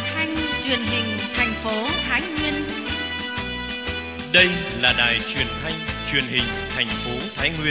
thanh truyền hình thành phố Thái Nguyên. Đây là đài truyền thanh truyền hình thành phố Thái Nguyên.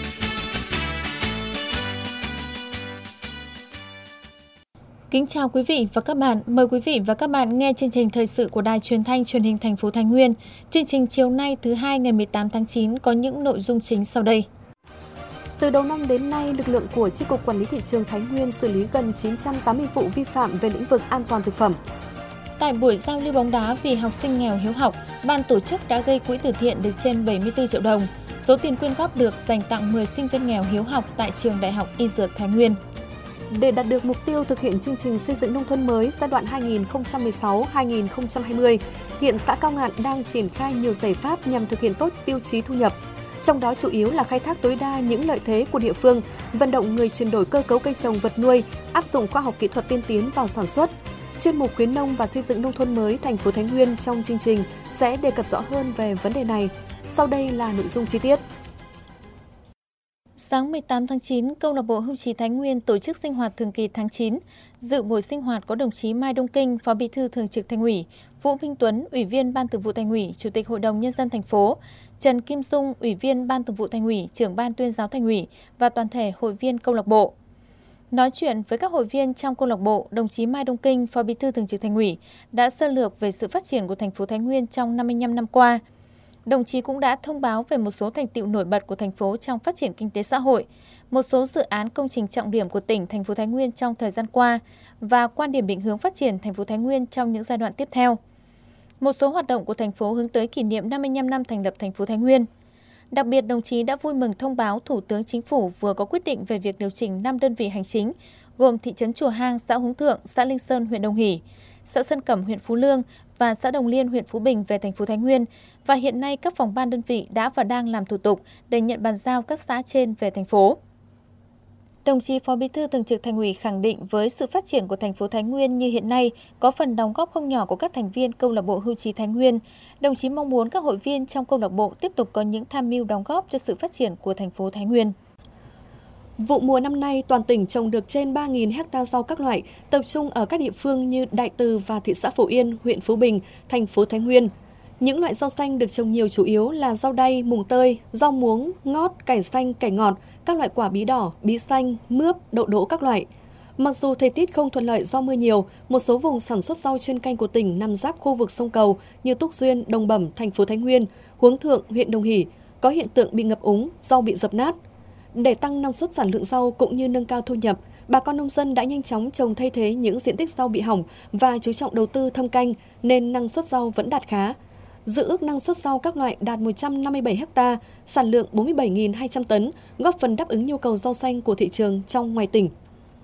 Kính chào quý vị và các bạn. Mời quý vị và các bạn nghe chương trình thời sự của đài truyền thanh truyền hình thành phố Thái Nguyên. Chương trình chiều nay thứ Hai ngày 18 tháng 9 có những nội dung chính sau đây. Từ đầu năm đến nay, lực lượng của Chi cục Quản lý thị trường Thái Nguyên xử lý gần 980 vụ vi phạm về lĩnh vực an toàn thực phẩm. Tại buổi giao lưu bóng đá vì học sinh nghèo hiếu học, ban tổ chức đã gây quỹ từ thiện được trên 74 triệu đồng. Số tiền quyên góp được dành tặng 10 sinh viên nghèo hiếu học tại trường Đại học Y Dược Thái Nguyên. Để đạt được mục tiêu thực hiện chương trình xây dựng nông thôn mới giai đoạn 2016-2020, hiện xã Cao Ngạn đang triển khai nhiều giải pháp nhằm thực hiện tốt tiêu chí thu nhập. Trong đó chủ yếu là khai thác tối đa những lợi thế của địa phương, vận động người chuyển đổi cơ cấu cây trồng vật nuôi, áp dụng khoa học kỹ thuật tiên tiến vào sản xuất. Chuyên mục khuyến nông và xây dựng nông thôn mới thành phố Thái Nguyên trong chương trình sẽ đề cập rõ hơn về vấn đề này. Sau đây là nội dung chi tiết. Sáng 18 tháng 9, Câu lạc bộ Hưu trí Thái Nguyên tổ chức sinh hoạt thường kỳ tháng 9. Dự buổi sinh hoạt có đồng chí Mai Đông Kinh, Phó Bí thư Thường trực Thành ủy, Vũ Minh Tuấn, Ủy viên Ban Thường vụ Thành ủy, Chủ tịch Hội đồng Nhân dân thành phố, Trần Kim Dung, Ủy viên Ban Thường vụ Thành ủy, Trưởng Ban Tuyên giáo Thành ủy và toàn thể hội viên câu lạc bộ. Nói chuyện với các hội viên trong câu lạc bộ, đồng chí Mai Đông Kinh, Phó Bí thư Thường trực Thành ủy đã sơ lược về sự phát triển của thành phố Thái Nguyên trong 55 năm qua. Đồng chí cũng đã thông báo về một số thành tựu nổi bật của thành phố trong phát triển kinh tế xã hội, một số dự án công trình trọng điểm của tỉnh, thành phố Thái Nguyên trong thời gian qua và quan điểm định hướng phát triển thành phố Thái Nguyên trong những giai đoạn tiếp theo. Một số hoạt động của thành phố hướng tới kỷ niệm 55 năm thành lập thành phố Thái Nguyên. Đặc biệt, đồng chí đã vui mừng thông báo Thủ tướng Chính phủ vừa có quyết định về việc điều chỉnh 5 đơn vị hành chính, gồm thị trấn Chùa Hang, xã Hướng Thượng, xã Linh Sơn, huyện Đồng Hỷ, xã Sơn Cẩm, huyện Phú Lương và xã Đồng Liên, huyện Phú Bình về thành phố Thái Nguyên, và hiện nay các phòng ban đơn vị đã và đang làm thủ tục để nhận bàn giao các xã trên về thành phố. Đồng chí Phó Bí thư Thường trực Thành ủy khẳng định với sự phát triển của thành phố Thái Nguyên như hiện nay có phần đóng góp không nhỏ của các thành viên câu lạc bộ Hưu trí Thái Nguyên. Đồng chí mong muốn các hội viên trong câu lạc bộ tiếp tục có những tham mưu đóng góp cho sự phát triển của thành phố Thái Nguyên. Vụ mùa năm nay, toàn tỉnh trồng được trên 3.000 ha rau các loại, tập trung ở các địa phương như Đại Từ và thị xã Phổ Yên, huyện Phú Bình, thành phố Thái Nguyên. Những loại rau xanh được trồng nhiều chủ yếu là rau đay, mùng tơi, rau muống, ngót, cải xanh, cải ngọt, các loại quả bí đỏ, bí xanh, mướp, đậu đỗ các loại. Mặc dù thời tiết không thuận lợi do mưa nhiều, một số vùng sản xuất rau chuyên canh của tỉnh nằm giáp khu vực sông Cầu như Túc Duyên, Đồng Bẩm, thành phố Thái Nguyên, Hướng Thượng, huyện Đồng Hỷ có hiện tượng bị ngập úng, rau bị dập nát. Để tăng năng suất sản lượng rau cũng như nâng cao thu nhập, bà con nông dân đã nhanh chóng trồng thay thế những diện tích rau bị hỏng và chú trọng đầu tư thâm canh nên năng suất rau vẫn đạt khá. Dự ước năng suất rau các loại đạt 157 ha, sản lượng 47.200 tấn, góp phần đáp ứng nhu cầu rau xanh của thị trường trong ngoài tỉnh.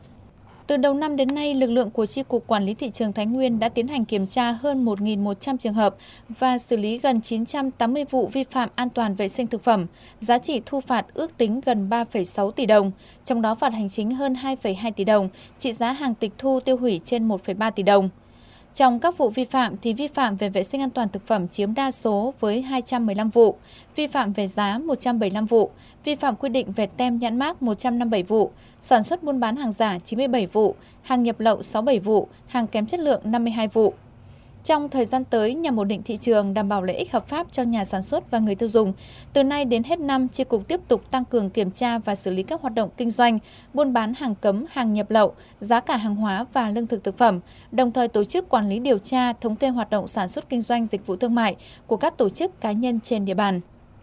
Từ đầu năm đến nay, lực lượng của Chi cục Quản lý thị trường Thái Nguyên đã tiến hành kiểm tra hơn 1.100 trường hợp và xử lý gần 980 vụ vi phạm an toàn vệ sinh thực phẩm, giá trị thu phạt ước tính gần 3,6 tỷ đồng, trong đó phạt hành chính hơn 2,2 tỷ đồng, trị giá hàng tịch thu tiêu hủy trên 1,3 tỷ đồng. Trong các vụ vi phạm thì vi phạm về vệ sinh an toàn thực phẩm chiếm đa số với 215 vụ, vi phạm về giá 175 vụ, vi phạm quy định về tem nhãn mác 157 vụ, sản xuất buôn bán hàng giả 97 vụ, hàng nhập lậu 67 vụ, hàng kém chất lượng 52 vụ. Trong thời gian tới, nhằm ổn định thị trường, đảm bảo lợi ích hợp pháp cho nhà sản xuất và người tiêu dùng, từ nay đến hết năm, Chi cục tiếp tục tăng cường kiểm tra và xử lý các hoạt động kinh doanh, buôn bán hàng cấm, hàng nhập lậu, giá cả hàng hóa và lương thực thực phẩm, đồng thời tổ chức quản lý điều tra, thống kê hoạt động sản xuất kinh doanh dịch vụ thương mại của các tổ chức cá nhân trên địa bàn.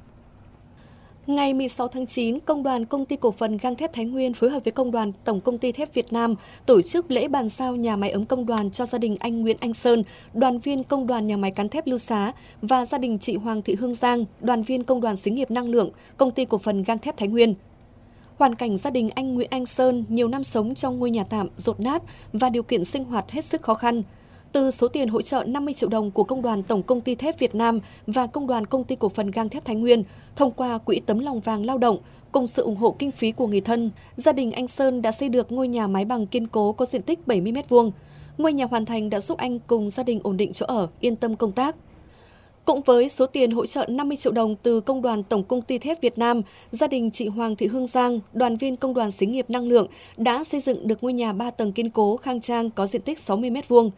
Ngày 16 tháng 9, Công đoàn Công ty Cổ phần Gang thép Thái Nguyên phối hợp với Công đoàn Tổng Công ty Thép Việt Nam tổ chức lễ bàn giao nhà máy ấm công đoàn cho gia đình anh Nguyễn Anh Sơn, đoàn viên Công đoàn Nhà máy Cán thép Lưu Xá và gia đình chị Hoàng Thị Hương Giang, đoàn viên Công đoàn Xí nghiệp Năng lượng, Công ty Cổ phần Gang thép Thái Nguyên. Hoàn cảnh gia đình anh Nguyễn Anh Sơn nhiều năm sống trong ngôi nhà tạm, dột nát và điều kiện sinh hoạt hết sức khó khăn. Từ số tiền hỗ trợ 50 triệu đồng của Công đoàn Tổng Công ty Thép Việt Nam và Công đoàn Công ty Cổ phần Gang thép Thái Nguyên, thông qua Quỹ Tấm lòng vàng lao động, cùng sự ủng hộ kinh phí của người thân, gia đình anh Sơn đã xây được ngôi nhà mái bằng kiên cố có diện tích 70 m². Ngôi nhà hoàn thành đã giúp anh cùng gia đình ổn định chỗ ở, yên tâm công tác. Cũng với số tiền hỗ trợ 50 triệu đồng từ Công đoàn Tổng Công ty Thép Việt Nam, gia đình chị Hoàng Thị Hương Giang, đoàn viên Công đoàn Xí nghiệp Năng lượng đã xây dựng được ngôi nhà 3 tầng kiên cố khang trang có diện tích 60 m².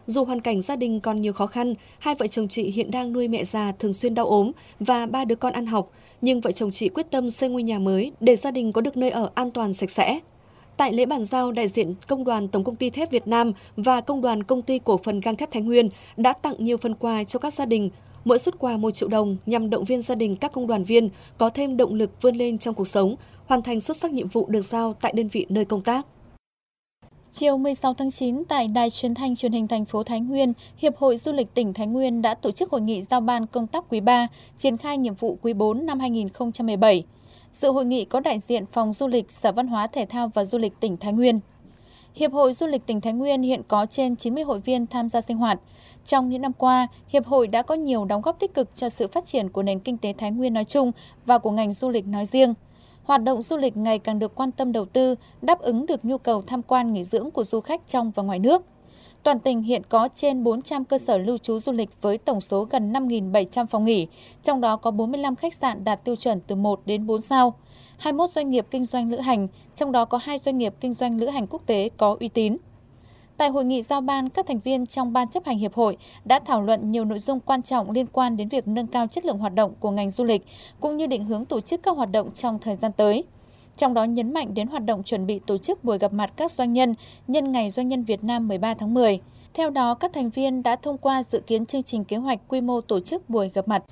Dù hoàn cảnh gia đình còn nhiều khó khăn, hai vợ chồng chị hiện đang nuôi mẹ già thường xuyên đau ốm và 3 đứa con ăn học, nhưng vợ chồng chị quyết tâm xây ngôi nhà mới để gia đình có được nơi ở an toàn sạch sẽ. Tại lễ bàn giao, đại diện Công đoàn Tổng công ty Thép Việt Nam và Công đoàn Công ty Cổ phần Gang thép Thái Nguyên đã tặng nhiều phần quà cho các gia đình, mỗi suất quà 1 triệu đồng nhằm động viên gia đình các công đoàn viên có thêm động lực vươn lên trong cuộc sống, hoàn thành xuất sắc nhiệm vụ được giao tại đơn vị nơi công tác. Chiều 16 tháng 9, tại Đài Truyền thanh Truyền hình thành phố Thái Nguyên, Hiệp hội Du lịch tỉnh Thái Nguyên đã tổ chức hội nghị giao ban công tác quý 3, triển khai nhiệm vụ quý 4 năm 2017. Dự hội nghị có đại diện Phòng Du lịch, Sở Văn hóa Thể thao và Du lịch tỉnh Thái Nguyên. Hiệp hội Du lịch tỉnh Thái Nguyên hiện có trên 90 hội viên tham gia sinh hoạt. Trong những năm qua, Hiệp hội đã có nhiều đóng góp tích cực cho sự phát triển của nền kinh tế Thái Nguyên nói chung và của ngành du lịch nói riêng. Hoạt động du lịch ngày càng được quan tâm đầu tư, đáp ứng được nhu cầu tham quan nghỉ dưỡng của du khách trong và ngoài nước. Toàn tỉnh hiện có trên 400 cơ sở lưu trú du lịch với tổng số gần 5.700 phòng nghỉ, trong đó có 45 khách sạn đạt tiêu chuẩn từ 1 đến 4 sao, 21 doanh nghiệp kinh doanh lữ hành, trong đó có 2 doanh nghiệp kinh doanh lữ hành quốc tế có uy tín. Tại hội nghị giao ban, các thành viên trong Ban chấp hành Hiệp hội đã thảo luận nhiều nội dung quan trọng liên quan đến việc nâng cao chất lượng hoạt động của ngành du lịch, cũng như định hướng tổ chức các hoạt động trong thời gian tới. Trong đó nhấn mạnh đến hoạt động chuẩn bị tổ chức buổi gặp mặt các doanh nhân nhân Ngày Doanh nhân Việt Nam 13 tháng 10. Theo đó, các thành viên đã thông qua dự kiến chương trình kế hoạch quy mô tổ chức buổi gặp mặt.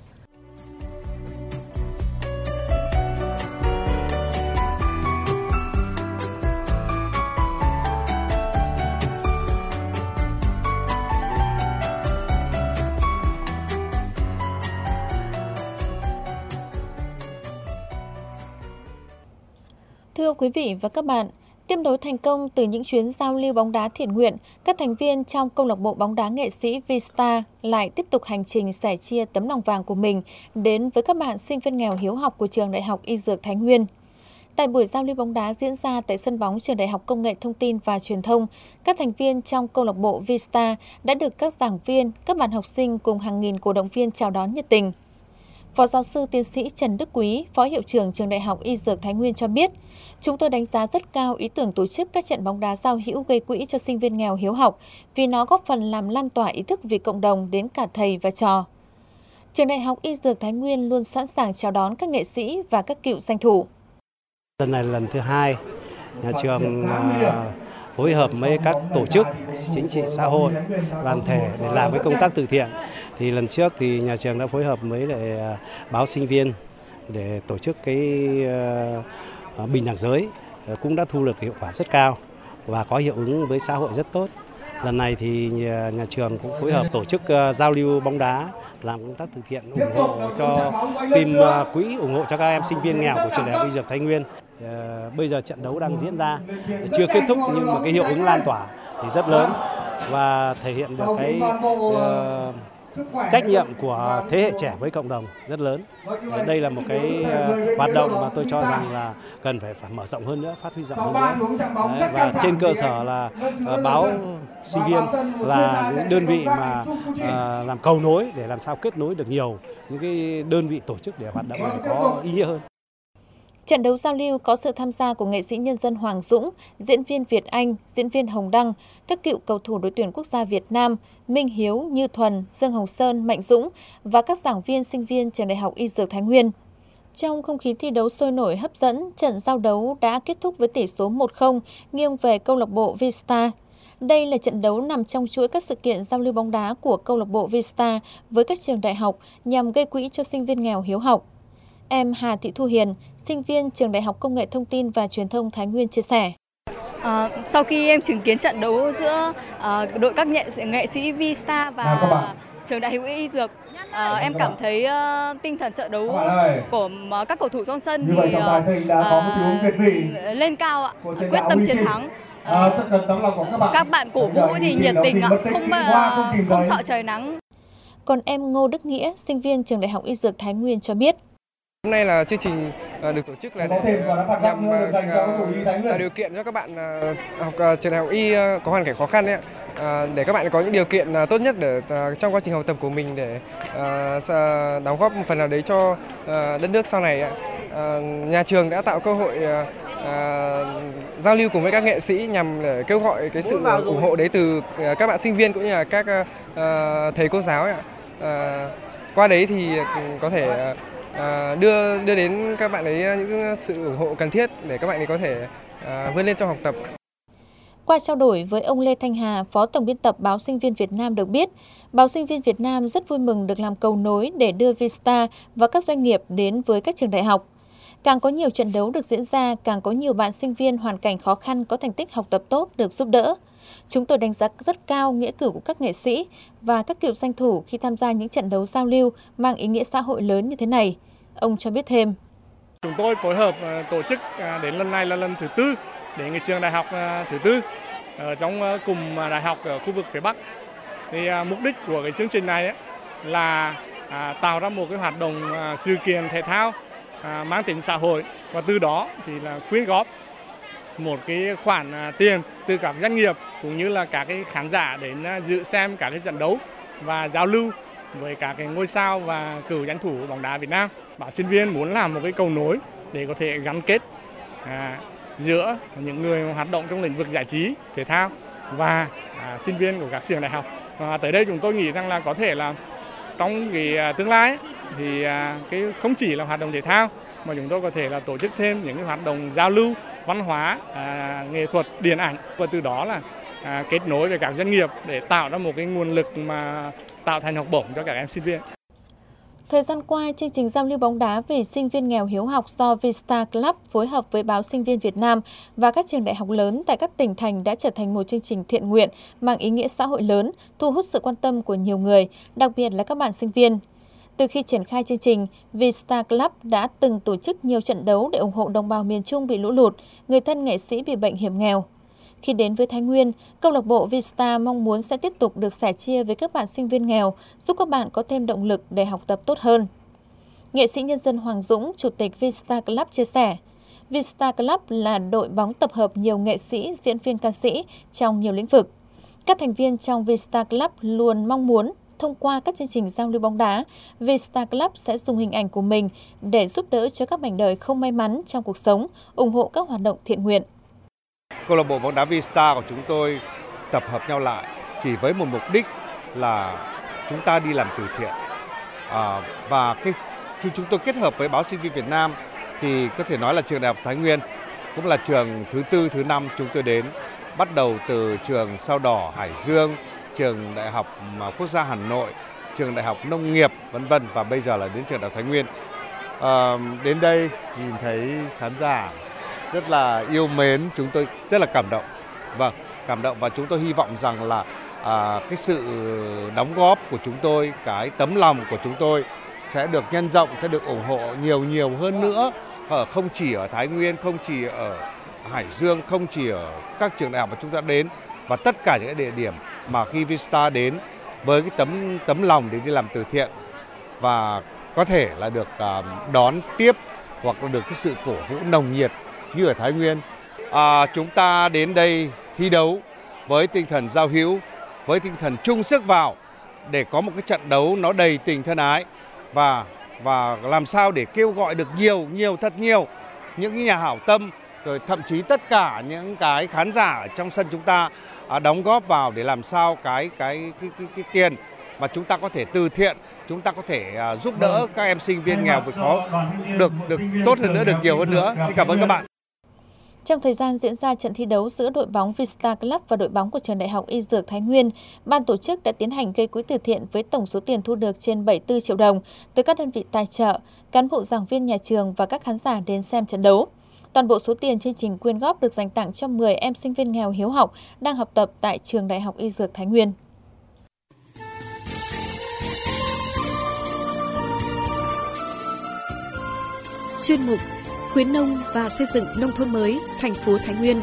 Thưa quý vị và các bạn, tiếp nối thành công từ những chuyến giao lưu bóng đá thiện nguyện, các thành viên trong câu lạc bộ bóng đá nghệ sĩ V-Star lại tiếp tục hành trình sẻ chia tấm lòng vàng của mình đến với các bạn sinh viên nghèo hiếu học của Trường Đại học Y Dược Thái Nguyên. Tại buổi giao lưu bóng đá diễn ra tại sân bóng Trường Đại học Công nghệ Thông tin và Truyền thông, các thành viên trong câu lạc bộ V-Star đã được các giảng viên, các bạn học sinh cùng hàng nghìn cổ động viên chào đón nhiệt tình. Phó giáo sư tiến sĩ Trần Đức Quý, Phó Hiệu trưởng Trường Đại học Y Dược Thái Nguyên cho biết, chúng tôi đánh giá rất cao ý tưởng tổ chức các trận bóng đá giao hữu gây quỹ cho sinh viên nghèo hiếu học vì nó góp phần làm lan tỏa ý thức vì cộng đồng đến cả thầy và trò. Trường Đại học Y Dược Thái Nguyên luôn sẵn sàng chào đón các nghệ sĩ và các cựu danh thủ. Lần này là lần thứ 2, nhà trường phối hợp với các tổ chức chính trị xã hội, đoàn thể để làm với công tác từ thiện. Thì lần trước thì nhà trường đã phối hợp với lại báo Sinh viên để tổ chức cái bình đẳng giới, cũng đã thu được hiệu quả rất cao và có hiệu ứng với xã hội rất tốt. Lần này thì nhà trường cũng phối hợp tổ chức giao lưu bóng đá, làm công tác từ thiện ủng hộ cho tìm quỹ ủng hộ cho các em sinh viên nghèo của Trường Đại học Y Dược Thái Nguyên. Bây giờ trận đấu đang diễn ra, chưa kết thúc nhưng mà cái hiệu ứng lan tỏa thì rất lớn và thể hiện được cái trách nhiệm của thế hệ trẻ với cộng đồng rất lớn. Đây là một cái hoạt động mà tôi cho rằng là cần phải mở rộng hơn nữa, phát huy rộng hơn nữa. Và trên cơ sở là báo Sinh viên là những đơn vị mà làm cầu nối để làm sao kết nối được nhiều những cái đơn vị tổ chức để hoạt động này có ý nghĩa hơn. Trận đấu giao lưu có sự tham gia của nghệ sĩ nhân dân Hoàng Dũng, diễn viên Việt Anh, diễn viên Hồng Đăng, các cựu cầu thủ đội tuyển quốc gia Việt Nam, Minh Hiếu, Như Thuần, Dương Hồng Sơn, Mạnh Dũng và các giảng viên, sinh viên Trường Đại học Y Dược Thái Nguyên. Trong không khí thi đấu sôi nổi hấp dẫn, trận giao đấu đã kết thúc với tỷ số 1-0 nghiêng về câu lạc bộ V-Star. Đây là trận đấu nằm trong chuỗi các sự kiện giao lưu bóng đá của câu lạc bộ V-Star với các trường đại học nhằm gây quỹ cho sinh viên nghèo hiếu học. Em Hà Thị Thu Hiền, sinh viên Trường Đại học Công nghệ Thông tin và Truyền thông Thái Nguyên chia sẻ. Sau khi em chứng kiến trận đấu giữa đội các nghệ sĩ V-Star và Trường Đại học Y Dược, em cảm thấy tinh thần trận đấu của các cầu thủ trong sân thì lên cao ạ, quyết tâm chiến thắng. Các bạn cổ vũ thì nhiệt tình ạ, không sợ trời nắng. Còn em Ngô Đức Nghĩa, sinh viên Trường Đại học Y Dược Thái Nguyên cho biết. Hôm nay là chương trình được tổ chức là để nhằm tạo điều kiện cho các bạn học trường đại học Y có hoàn cảnh khó khăn ấy, để các bạn có những điều kiện tốt nhất để trong quá trình học tập của mình để đóng góp một phần nào đấy cho đất nước sau này. Nhà trường đã tạo cơ hội giao lưu cùng với các nghệ sĩ nhằm để kêu gọi cái sự ủng hộ đấy từ các bạn sinh viên cũng như là các thầy cô giáo ạ. Qua đấy thì có thể đưa đến các bạn ấy những sự ủng hộ cần thiết để các bạn ấy có thể vươn lên trong học tập. Qua trao đổi với ông Lê Thanh Hà, Phó Tổng biên tập Báo Sinh viên Việt Nam được biết, Báo Sinh viên Việt Nam rất vui mừng được làm cầu nối để đưa V-Star và các doanh nghiệp đến với các trường đại học. Càng có nhiều trận đấu được diễn ra, càng có nhiều bạn sinh viên hoàn cảnh khó khăn có thành tích học tập tốt được giúp đỡ. Chúng tôi đánh giá rất cao nghĩa cử của các nghệ sĩ và các cựu danh thủ khi tham gia những trận đấu giao lưu mang ý nghĩa xã hội lớn như thế này. Ông cho biết thêm. Chúng tôi phối hợp tổ chức đến lần này là lần thứ 4 đến cái trường đại học thứ 4 ở trong cùng đại học ở khu vực phía Bắc. Thì mục đích của cái chương trình này là tạo ra một cái hoạt động sự kiện thể thao mang tính xã hội, và từ đó thì là quyên góp một cái khoản tiền từ các doanh nghiệp cũng như là các cái khán giả đến dự xem các cái trận đấu và giao lưu với các cái ngôi sao và cựu danh thủ bóng đá Việt Nam. Báo Sinh viên muốn làm một cái cầu nối để có thể gắn kết giữa những người hoạt động trong lĩnh vực giải trí, thể thao và sinh viên của các trường đại học. Tới đây chúng tôi nghĩ rằng là có thể là trong cái tương lai thì cái không chỉ là hoạt động thể thao mà chúng tôi có thể là tổ chức thêm những cái hoạt động giao lưu văn hóa, nghệ thuật, điện ảnh, và từ đó là kết nối với các doanh nghiệp để tạo ra một cái nguồn lực mà tạo thành học bổng cho các em sinh viên. Thời gian qua, chương trình giao lưu bóng đá về sinh viên nghèo hiếu học do V-Star Club phối hợp với Báo Sinh viên Việt Nam và các trường đại học lớn tại các tỉnh thành đã trở thành một chương trình thiện nguyện mang ý nghĩa xã hội lớn, thu hút sự quan tâm của nhiều người, đặc biệt là các bạn sinh viên. Từ khi triển khai chương trình, V-Star Club đã từng tổ chức nhiều trận đấu để ủng hộ đồng bào miền Trung bị lũ lụt, người thân nghệ sĩ bị bệnh hiểm nghèo. Khi đến với Thái Nguyên, câu lạc bộ V-Star mong muốn sẽ tiếp tục được sẻ chia với các bạn sinh viên nghèo, giúp các bạn có thêm động lực để học tập tốt hơn. Nghệ sĩ nhân dân Hoàng Dũng, Chủ tịch V-Star Club chia sẻ, V-Star Club là đội bóng tập hợp nhiều nghệ sĩ, diễn viên, ca sĩ trong nhiều lĩnh vực. Các thành viên trong V-Star Club luôn mong muốn thông qua các chương trình giao lưu bóng đá, V-Star Club sẽ dùng hình ảnh của mình để giúp đỡ cho các mảnh đời không may mắn trong cuộc sống, ủng hộ các hoạt động thiện nguyện. Câu lạc bộ bóng đá V-Star của chúng tôi tập hợp nhau lại chỉ với một mục đích là chúng ta đi làm từ thiện. Và khi chúng tôi kết hợp với Báo Sinh viên Việt Nam thì có thể nói là trường Đại học Thái Nguyên cũng là trường thứ 4, thứ 5 chúng tôi đến, bắt đầu từ trường Sao Đỏ Hải Dương, trường Đại học Quốc gia Hà Nội, trường Đại học Nông nghiệp vân vân, và bây giờ là đến trường Đại học Thái Nguyên. Đến đây nhìn thấy khán giả rất là yêu mến, chúng tôi rất là cảm động. Vâng, cảm động, và chúng tôi hy vọng rằng là cái sự đóng góp của chúng tôi, cái tấm lòng của chúng tôi sẽ được nhân rộng, sẽ được ủng hộ nhiều hơn nữa, không chỉ ở Thái Nguyên, không chỉ ở Hải Dương, không chỉ ở các trường đại học mà chúng ta đến, và tất cả những địa điểm mà khi V-Star đến với cái tấm lòng để đi làm từ thiện, và có thể là được đón tiếp hoặc là được cái sự cổ vũ nồng nhiệt như ở Thái Nguyên. Chúng ta đến đây thi đấu với tinh thần giao hữu, với tinh thần chung sức vào để có một cái trận đấu nó đầy tình thân ái, và làm sao để kêu gọi được thật nhiều những cái nhà hảo tâm, rồi thậm chí tất cả những cái khán giả ở trong sân chúng ta đóng góp vào để làm sao cái tiền mà chúng ta có thể từ thiện, chúng ta có thể giúp đỡ các em sinh viên nghèo vượt khó được tốt hơn nữa, được nhiều hơn nữa. Xin cảm ơn các bạn. Trong thời gian diễn ra trận thi đấu giữa đội bóng V-Star Club và đội bóng của trường Đại học Y Dược Thái Nguyên, ban tổ chức đã tiến hành gây quỹ từ thiện với tổng số tiền thu được trên 74 triệu đồng từ các đơn vị tài trợ, cán bộ giảng viên nhà trường và các khán giả đến xem trận đấu. Toàn bộ số tiền chương trình quyên góp được dành tặng cho 10 em sinh viên nghèo hiếu học đang học tập tại trường Đại học Y Dược Thái Nguyên. Chuyên mục khuyến nông và xây dựng nông thôn mới thành phố Thái Nguyên.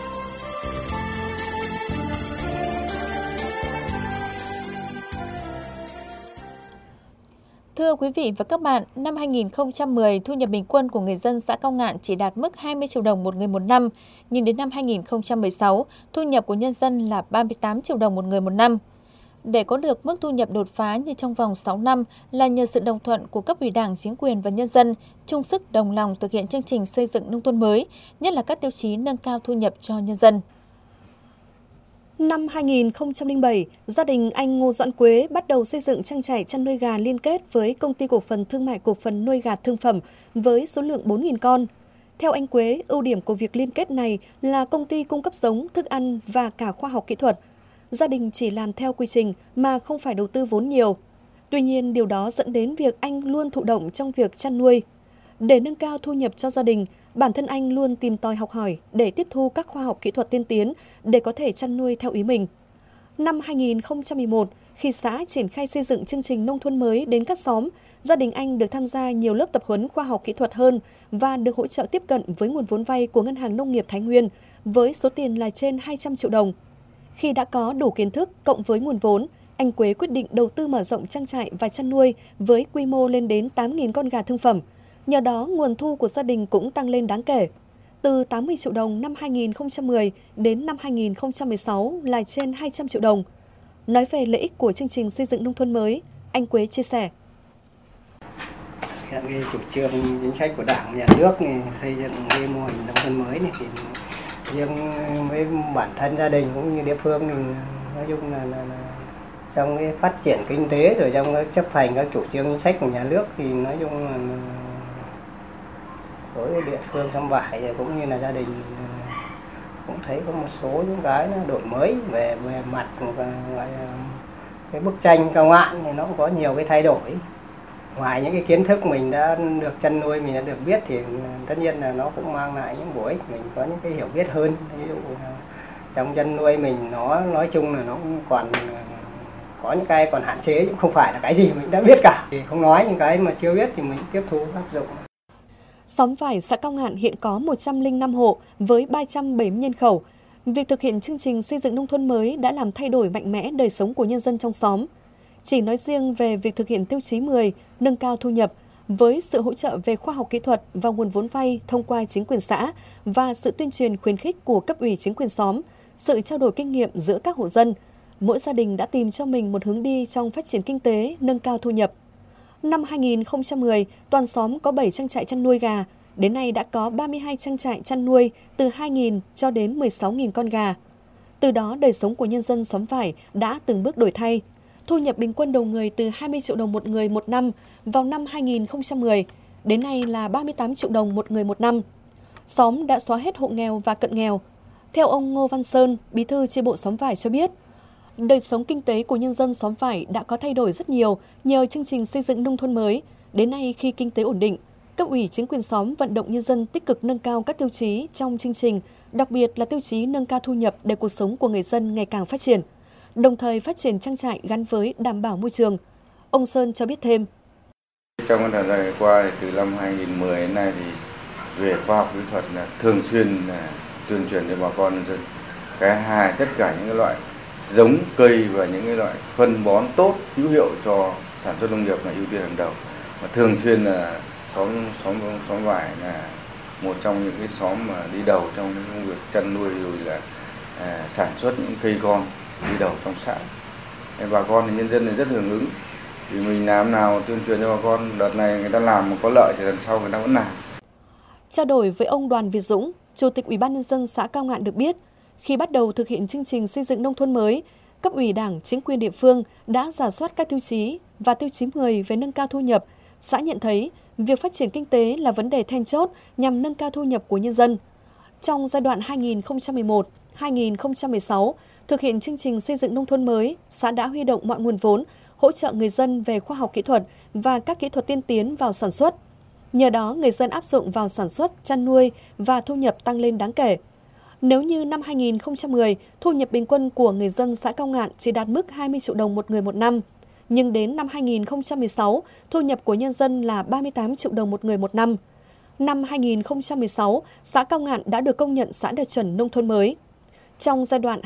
Thưa quý vị và các bạn, năm 2010, thu nhập bình quân của người dân xã Cao Ngạn chỉ đạt mức 20 triệu đồng một người một năm, nhưng đến năm 2016, thu nhập của nhân dân là 38 triệu đồng một người một năm. Để có được mức thu nhập đột phá như trong vòng 6 năm là nhờ sự đồng thuận của cấp ủy Đảng, chính quyền và nhân dân, chung sức đồng lòng thực hiện chương trình xây dựng nông thôn mới, nhất là các tiêu chí nâng cao thu nhập cho nhân dân. Năm 2007, gia đình anh Ngô Doãn Quế bắt đầu xây dựng trang trại chăn nuôi gà liên kết với Công ty Cổ phần Thương mại Cổ phần Nuôi gà Thương phẩm với số lượng 4.000 con. Theo anh Quế, ưu điểm của việc liên kết này là công ty cung cấp giống, thức ăn và cả khoa học kỹ thuật. Gia đình chỉ làm theo quy trình mà không phải đầu tư vốn nhiều. Tuy nhiên, điều đó dẫn đến việc anh luôn thụ động trong việc chăn nuôi. Để nâng cao thu nhập cho gia đình, bản thân anh luôn tìm tòi học hỏi để tiếp thu các khoa học kỹ thuật tiên tiến để có thể chăn nuôi theo ý mình. Năm 2011, khi xã triển khai xây dựng chương trình nông thôn mới đến các xóm, gia đình anh được tham gia nhiều lớp tập huấn khoa học kỹ thuật hơn và được hỗ trợ tiếp cận với nguồn vốn vay của Ngân hàng Nông nghiệp Thái Nguyên với số tiền là trên 200 triệu đồng. Khi đã có đủ kiến thức cộng với nguồn vốn, anh Quế quyết định đầu tư mở rộng trang trại và chăn nuôi với quy mô lên đến 8.000 con gà thương phẩm. Nhờ đó, nguồn thu của gia đình cũng tăng lên đáng kể. Từ 80 triệu đồng năm 2010 đến năm 2016 là trên 200 triệu đồng. Nói về lợi ích của chương trình xây dựng nông thôn mới, anh Quế chia sẻ. Hiện cái chủ trương chính sách của Đảng, Nhà nước xây dựng cái mô hình nông thôn mới này thì riêng với bản thân gia đình cũng như địa phương thì nói chung là trong cái phát triển kinh tế rồi trong cái chấp hành các chủ trương chính sách của nhà nước thì nói chung là đối với địa phương Xóm Vải cũng như là gia đình cũng thấy có một số những cái nó đổi mới về mặt cái bức tranh cao ngạn thì nó cũng có nhiều cái thay đổi. Ngoài những cái kiến thức mình đã được chăn nuôi, mình đã được biết thì tất nhiên là nó cũng mang lại những bổ ích, mình có những cái hiểu biết hơn. Ví dụ trong chăn nuôi mình nó nói chung là nó cũng còn có những cái còn hạn chế, chứ không phải là cái gì mình đã biết cả. Thì không nói những cái mà chưa biết thì mình tiếp thu áp dụng. Xóm Vải, xã Cao Ngạn hiện có 105 hộ với 370 nhân khẩu. Việc thực hiện chương trình xây dựng nông thôn mới đã làm thay đổi mạnh mẽ đời sống của nhân dân trong xóm. Chỉ nói riêng về việc thực hiện tiêu chí 10, nâng cao thu nhập, với sự hỗ trợ về khoa học kỹ thuật và nguồn vốn vay thông qua chính quyền xã và sự tuyên truyền khuyến khích của cấp ủy chính quyền xóm, sự trao đổi kinh nghiệm giữa các hộ dân, mỗi gia đình đã tìm cho mình một hướng đi trong phát triển kinh tế, nâng cao thu nhập. Năm 2010, toàn xóm có 7 trang trại chăn nuôi gà, đến nay đã có 32 trang trại chăn nuôi từ 2.000 cho đến 16.000 con gà. Từ đó, đời sống của nhân dân xóm Vải đã từng bước đổi thay. Thu nhập bình quân đầu người từ 20 triệu đồng một người một năm vào năm 2010, đến nay là 38 triệu đồng một người một năm. Xóm đã xóa hết hộ nghèo và cận nghèo. Theo ông Ngô Văn Sơn, bí thư chi bộ xóm Vải cho biết, đời sống kinh tế của nhân dân xóm Vải đã có thay đổi rất nhiều nhờ chương trình xây dựng nông thôn mới. Đến nay khi kinh tế ổn định, cấp ủy chính quyền xóm vận động nhân dân tích cực nâng cao các tiêu chí trong chương trình, đặc biệt là tiêu chí nâng cao thu nhập để cuộc sống của người dân ngày càng phát triển, đồng thời phát triển trang trại gắn với đảm bảo môi trường. Ông Sơn cho biết thêm. Trong thời gian qua, từ năm 2010 đến nay thì về khoa học kỹ thuật là thường xuyên tuyên truyền cho bà con nhân dân. Cái hai, tất cả những cái loại giống cây và những cái loại phân bón tốt hữu hiệu cho sản xuất nông nghiệp là ưu tiên hàng đầu. Và thường xuyên là xóm Vải là một trong những cái xóm mà đi đầu trong công việc chăn nuôi rồi là sản xuất những cây con đi đầu trong xã. Bà con thì nhân dân thì rất hưởng ứng. Vì mình làm nào tuyên truyền cho bà con, đợt này người ta làm mà có lợi thì lần sau người ta vẫn làm. Trao đổi với ông Đoàn Việt Dũng, Chủ tịch Ủy ban nhân dân xã Cao Ngạn được biết, khi bắt đầu thực hiện chương trình xây dựng nông thôn mới, cấp ủy Đảng, chính quyền địa phương đã rà soát các tiêu chí và tiêu chí 10 về nâng cao thu nhập. Xã nhận thấy việc phát triển kinh tế là vấn đề then chốt nhằm nâng cao thu nhập của nhân dân. Trong giai đoạn 2011-2016, thực hiện chương trình xây dựng nông thôn mới, xã đã huy động mọi nguồn vốn, hỗ trợ người dân về khoa học kỹ thuật và các kỹ thuật tiên tiến vào sản xuất. Nhờ đó, người dân áp dụng vào sản xuất, chăn nuôi và thu nhập tăng lên đáng kể. Nếu như năm 2010, thu nhập bình quân của người dân xã Cao Ngạn chỉ đạt mức 20 triệu đồng một người một năm, nhưng đến năm 2016, thu nhập của nhân dân là 38 triệu đồng một người một năm. Năm 2016, xã Cao Ngạn đã được công nhận xã đạt chuẩn nông thôn mới. Trong giai đoạn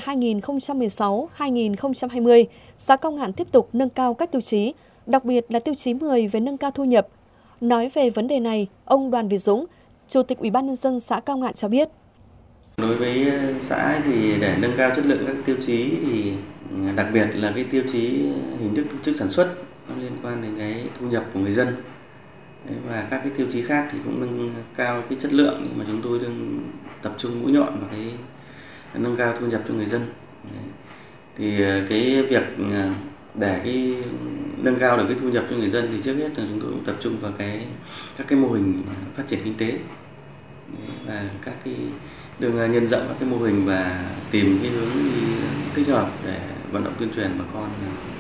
2016-2020, xã Cao Ngạn tiếp tục nâng cao các tiêu chí, đặc biệt là tiêu chí 10 về nâng cao thu nhập. Nói về vấn đề này, ông Đoàn Việt Dũng, Chủ tịch Ủy ban nhân dân xã Cao Ngạn cho biết. Đối với xã thì để nâng cao chất lượng các tiêu chí thì Đặc biệt là cái tiêu chí hình thức tổ chức sản xuất nó liên quan đến cái thu nhập của người dân. Và các cái tiêu chí khác thì cũng nâng cao cái chất lượng, nhưng mà chúng tôi đang tập trung mũi nhọn vào cái nâng cao thu nhập cho người dân. Thì cái việc để cái nâng cao được cái thu nhập cho người dân thì trước hết là chúng tôi cũng tập trung vào các cái mô hình phát triển kinh tế và các cái đường nhân rộng các cái mô hình và tìm cái hướng đi thích hợp để vận động tuyên truyền bà con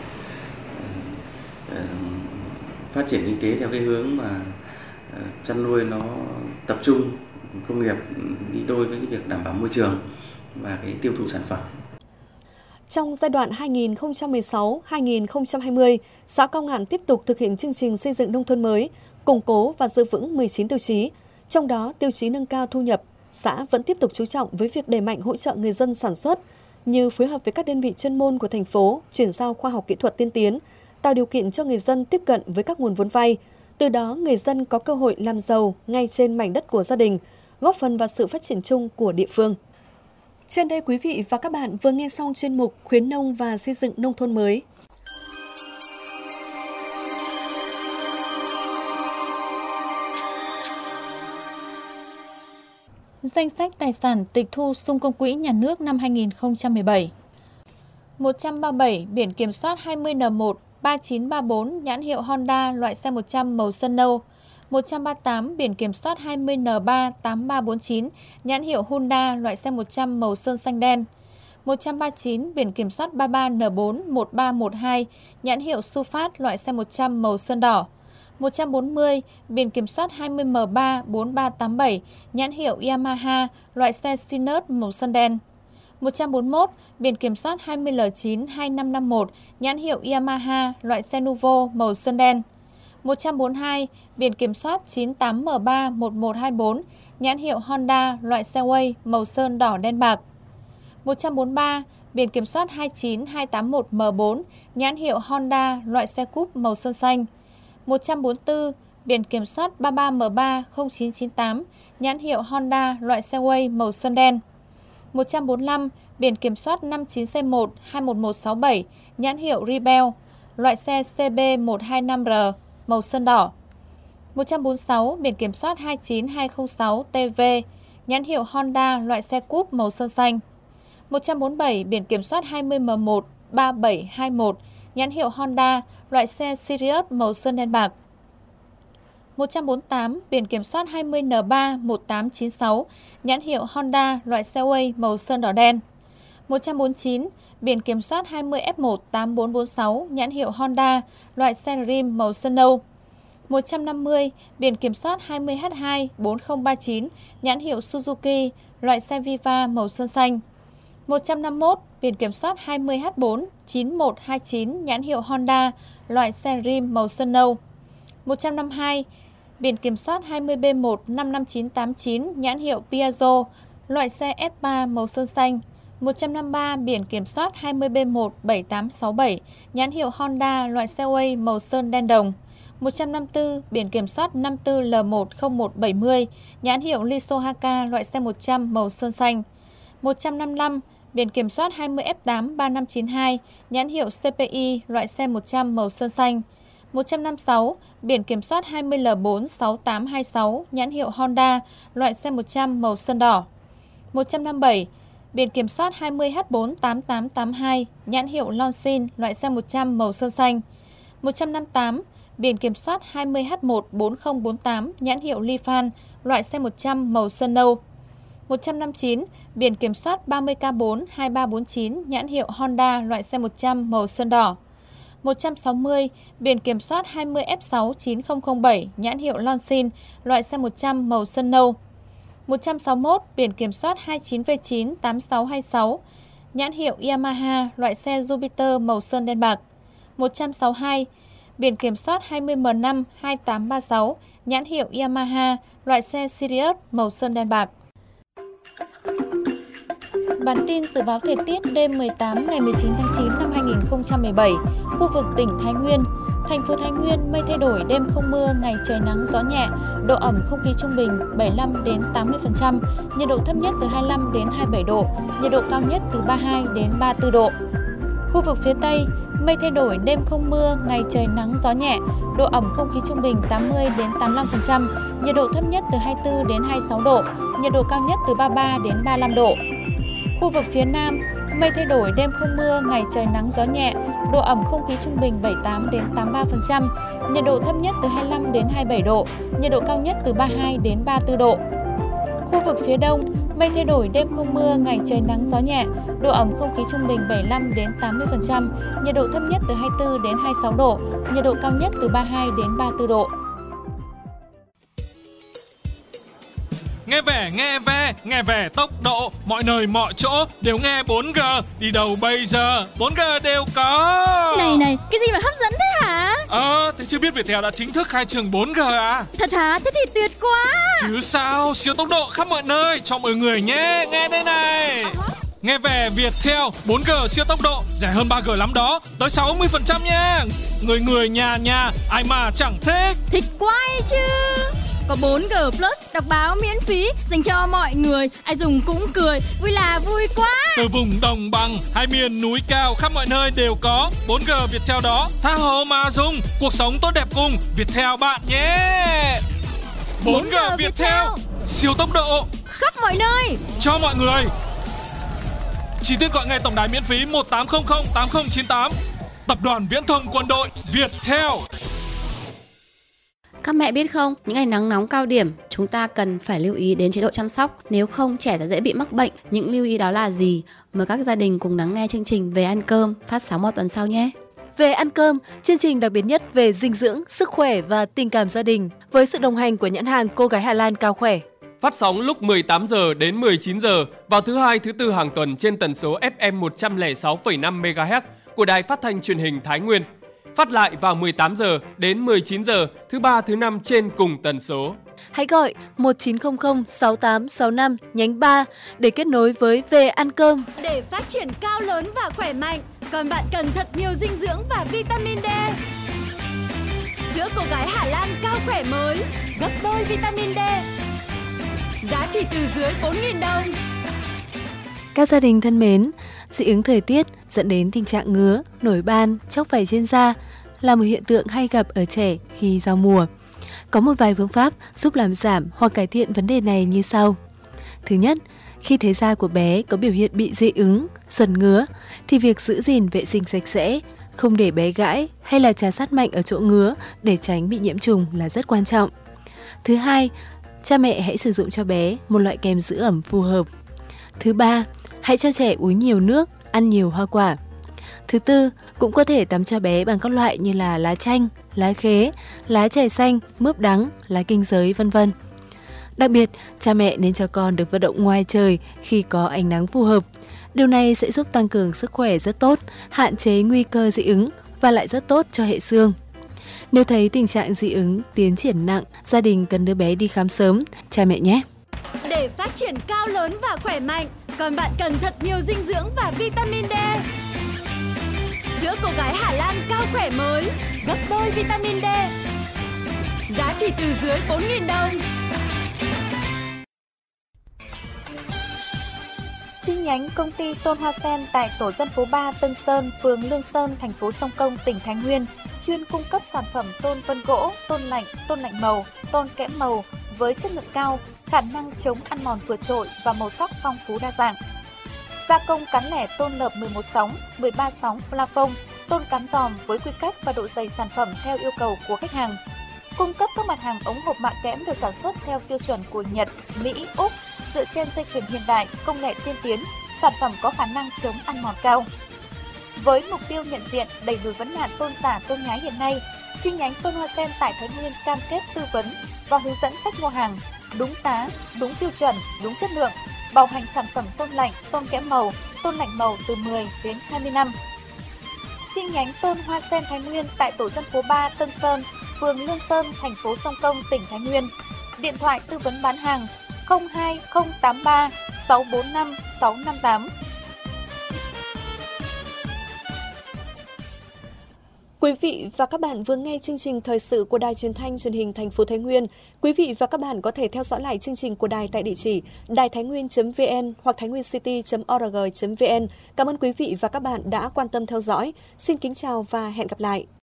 phát triển kinh tế theo cái hướng mà chăn nuôi nó tập trung công nghiệp đi đôi với cái việc đảm bảo môi trường và cái tiêu thụ sản phẩm. Trong giai đoạn 2016-2020, xã Cao Ngạn tiếp tục thực hiện chương trình xây dựng nông thôn mới, củng cố và giữ vững 19 tiêu chí. Trong đó, tiêu chí nâng cao thu nhập, xã vẫn tiếp tục chú trọng với việc đẩy mạnh hỗ trợ người dân sản xuất, như phối hợp với các đơn vị chuyên môn của thành phố, chuyển giao khoa học kỹ thuật tiên tiến, tạo điều kiện cho người dân tiếp cận với các nguồn vốn vay. Từ đó, người dân có cơ hội làm giàu ngay trên mảnh đất của gia đình, góp phần vào sự phát triển chung của địa phương. Trên đây, quý vị và các bạn vừa nghe xong chuyên mục Khuyến nông và xây dựng nông thôn mới. Danh sách tài sản tịch thu xung công quỹ nhà nước năm 2017. 137 biển kiểm soát 20N1 3934 nhãn hiệu Honda loại xe 100 màu sơn nâu. 138 biển kiểm soát 20N3 8349 nhãn hiệu Honda loại xe 100 màu sơn xanh đen. 139 biển kiểm soát 33N4 1312 nhãn hiệu Sufat loại xe 100 màu sơn đỏ. 140 biển kiểm soát 20M3 4387 nhãn hiệu Yamaha loại xe Sinus màu sơn đen. 141 biển kiểm soát 20L9 2551 nhãn hiệu Yamaha loại xe Nuvo màu sơn đen. 142 biển kiểm soát 98M3 1124 nhãn hiệu Honda loại xe Way màu sơn đỏ đen bạc. 143 biển kiểm soát 29281M4 nhãn hiệu Honda loại xe cúp màu sơn xanh. 144 biển kiểm soát 33M3 0998 nhãn hiệu Honda loại xe Way màu sơn đen. 145 biển kiểm soát 59C1 21167 nhãn hiệu Rebel loại xe CB125R màu sơn đỏ. 146 biển kiểm soát 29206 TV nhãn hiệu Honda loại xe cúp màu sơn xanh. 147 biển kiểm soát 20M1 3721 nhãn hiệu Honda loại xe Sirius màu sơn đen bạc. 148 biển kiểm soát 20N3 1896 nhãn hiệu Honda loại xe Way màu sơn đỏ đen. 149 biển kiểm soát 20F1 8446 nhãn hiệu Honda loại xe Dream màu sơn nâu. 150 biển kiểm soát 20H2 4039 nhãn hiệu Suzuki loại xe Viva màu sơn xanh. 151 biển kiểm soát 20H4 9129 nhãn hiệu Honda loại xe Dream màu sơn nâu. 152 biển kiểm soát 20B1 55989 nhãn hiệu Piaggio loại xe S3 màu sơn xanh. 153 biển kiểm soát 20B1 7867 nhãn hiệu Honda loại xe Way màu sơn đen đồng. 154 biển kiểm soát 54L10170 nhãn hiệu Lisohaka loại xe 100 màu sơn xanh. 155 biển kiểm soát 20F8 3592 nhãn hiệu CPI loại xe 100 màu sơn xanh. 156 biển kiểm soát 20L4 6826 nhãn hiệu Honda loại xe 100 màu sơn đỏ. 157 biển kiểm soát 20H4 8882 nhãn hiệu Lonsin loại xe 100 màu sơn xanh. 158 biển kiểm soát 20H1 4048 nhãn hiệu Lifan loại xe 100 màu sơn nâu. 159 biển kiểm soát 30K4 2349 nhãn hiệu Honda loại xe 100 màu sơn đỏ. 160 biển kiểm soát 20F6 9007 nhãn hiệu Lonsin loại xe 100 màu sơn nâu. 161 biển kiểm soát 29V9 8626 nhãn hiệu Yamaha loại xe Jupiter màu sơn đen bạc. 162 biển kiểm soát 20M5 2836 nhãn hiệu Yamaha loại xe Sirius màu sơn đen bạc. Bản tin dự báo thời tiết đêm 18 ngày 19 tháng 9 năm 2017, khu vực tỉnh Thái Nguyên. Thành phố Thái Nguyên mây thay đổi, đêm không mưa, ngày trời nắng gió nhẹ, độ ẩm không khí trung bình 75 đến 80%, nhiệt độ thấp nhất từ 25 đến 27 độ, nhiệt độ cao nhất từ 32 đến 34 độ. Khu vực phía Tây, mây thay đổi, đêm không mưa, ngày trời nắng gió nhẹ, độ ẩm không khí trung bình 80 đến 85%, nhiệt độ thấp nhất từ 24 đến 26 độ, nhiệt độ cao nhất từ 33 đến 35 độ. Khu vực phía Nam, mây thay đổi, đêm không mưa, ngày trời nắng gió nhẹ, độ ẩm không khí trung bình 78 đến 83%, nhiệt độ thấp nhất từ 25 đến 27 độ, nhiệt độ cao nhất từ 32 đến 34 độ. Khu vực phía Đông, mây thay đổi, đêm không mưa, ngày trời nắng gió nhẹ, độ ẩm không khí trung bình 75 đến 80%, nhiệt độ thấp nhất từ 24 đến 26 độ, nhiệt độ cao nhất từ 32 đến 34 độ. Nghe về tốc độ, mọi nơi mọi chỗ đều nghe 4G, đi đâu bây giờ 4G đều có. Này, cái gì mà hấp dẫn thế hả? Thế chưa biết Viettel đã chính thức khai trường 4G à? Thật hả? Thế thì tuyệt quá. Chứ sao, siêu tốc độ khắp mọi nơi cho mọi người nhé, nghe đây này. Nghe về Viettel 4G siêu tốc độ, rẻ hơn 3G lắm đó, tới 60% nha. Người nhà ai mà chẳng thích. Thích quá chứ. Có 4G Plus đọc báo miễn phí dành cho mọi người, ai dùng cũng cười, vui là vui quá. Từ vùng đồng bằng hay miền núi cao khắp mọi nơi đều có 4G Viettel đó, tha hồ mà dùng, cuộc sống tốt đẹp cùng Viettel bạn nhé. 4G Viettel, siêu tốc độ khắp mọi nơi cho mọi người. Chi tiết gọi ngay tổng đài miễn phí 1800 8098. Tập đoàn Viễn thông Quân đội Viettel. Các mẹ biết không, những ngày nắng nóng cao điểm, chúng ta cần phải lưu ý đến chế độ chăm sóc, nếu không trẻ sẽ dễ bị mắc bệnh. Những lưu ý đó là gì? Mời các gia đình cùng lắng nghe chương trình Về ăn cơm phát sóng vào tuần sau nhé. Về ăn cơm, chương trình đặc biệt nhất về dinh dưỡng, sức khỏe và tình cảm gia đình với sự đồng hành của nhãn hàng Cô gái Hà Lan Cao Khỏe. Phát sóng lúc 18 giờ đến 19 giờ vào thứ Hai, thứ Tư hàng tuần trên tần số FM 106,5 MHz của Đài Phát thanh Truyền hình Thái Nguyên. Phát lại vào 18 giờ đến 19 giờ thứ Ba, thứ Năm trên cùng tần số. Hãy gọi 1900 6865 nhánh 3 để kết nối với Về ăn cơm. Để phát triển cao lớn và khỏe mạnh, còn bạn cần thật nhiều dinh dưỡng và vitamin D. Sữa Cô gái Hà Lan Cao Khỏe mới, gấp đôi vitamin D. Giá chỉ từ dưới 4.000 đồng. Các gia đình thân mến, dị ứng thời tiết dẫn đến tình trạng ngứa, nổi ban, chóc vảy trên da là một hiện tượng hay gặp ở trẻ khi giao mùa. Có một vài phương pháp giúp làm giảm hoặc cải thiện vấn đề này như sau. Thứ nhất, khi thấy da của bé có biểu hiện bị dị ứng, sần ngứa thì việc giữ gìn vệ sinh sạch sẽ, không để bé gãi hay là trà sát mạnh ở chỗ ngứa để tránh bị nhiễm trùng là rất quan trọng. Thứ hai, cha mẹ hãy sử dụng cho bé một loại kem giữ ẩm phù hợp. Thứ ba, hãy cho trẻ uống nhiều nước, ăn nhiều hoa quả. Thứ tư, cũng có thể tắm cho bé bằng các loại như là lá chanh, lá khế, lá chè xanh, mướp đắng, lá kinh giới, vân vân. Đặc biệt, cha mẹ nên cho con được vận động ngoài trời khi có ánh nắng phù hợp. Điều này sẽ giúp tăng cường sức khỏe rất tốt, hạn chế nguy cơ dị ứng và lại rất tốt cho hệ xương. Nếu thấy tình trạng dị ứng tiến triển nặng, gia đình cần đưa bé đi khám sớm, cha mẹ nhé. Để phát triển cao lớn và khỏe mạnh, còn bạn cần thật nhiều dinh dưỡng và vitamin D. Sữa Cô gái Hà Lan Cao Khỏe mới, gấp đôi vitamin D. Giá chỉ từ dưới 4.000 đồng. Chi nhánh công ty Tôn Hoa Sen tại tổ dân phố 3 Tân Sơn, phường Lương Sơn, thành phố Sông Công, tỉnh Thái Nguyên chuyên cung cấp sản phẩm tôn vân gỗ, tôn lạnh màu, tôn kẽm màu với chất lượng cao, khả năng chống ăn mòn vượt trội và màu sắc phong phú đa dạng. Gia công cán lẻ tôn lợp 11 sóng, 13 sóng plafond, tôn cán vòm với quy cách và độ dày sản phẩm theo yêu cầu của khách hàng. Cung cấp các mặt hàng ống hộp mạ kẽm được sản xuất theo tiêu chuẩn của Nhật, Mỹ, Úc, dựa trên dây chuyền hiện đại, công nghệ tiên tiến, sản phẩm có khả năng chống ăn mòn cao. Với mục tiêu nhận diện, đẩy lùi vấn nạn tôn giả tôn nhái hiện nay, chi nhánh Tôn Hoa Sen tại Thái Nguyên cam kết tư vấn và hướng dẫn khách mua hàng đúng giá, đúng tiêu chuẩn, đúng chất lượng, bảo hành sản phẩm tôn lạnh, tôn kẽm màu, tôn lạnh màu từ 10 đến 20 năm. Chi nhánh Tôn Hoa Sen Thái Nguyên tại tổ dân phố 3 Tân Sơn, phường Lương Sơn, thành phố Sông Công, tỉnh Thái Nguyên. Điện thoại tư vấn bán hàng 02083 645 658. Quý vị và các bạn vừa nghe chương trình thời sự của Đài Truyền thanh Truyền hình thành phố Thái Nguyên. Quý vị và các bạn có thể theo dõi lại chương trình của đài tại địa chỉ đàitháinnguyên.vn hoặc thainwincity.org.vn. Cảm ơn quý vị và các bạn đã quan tâm theo dõi. Xin kính chào và hẹn gặp lại.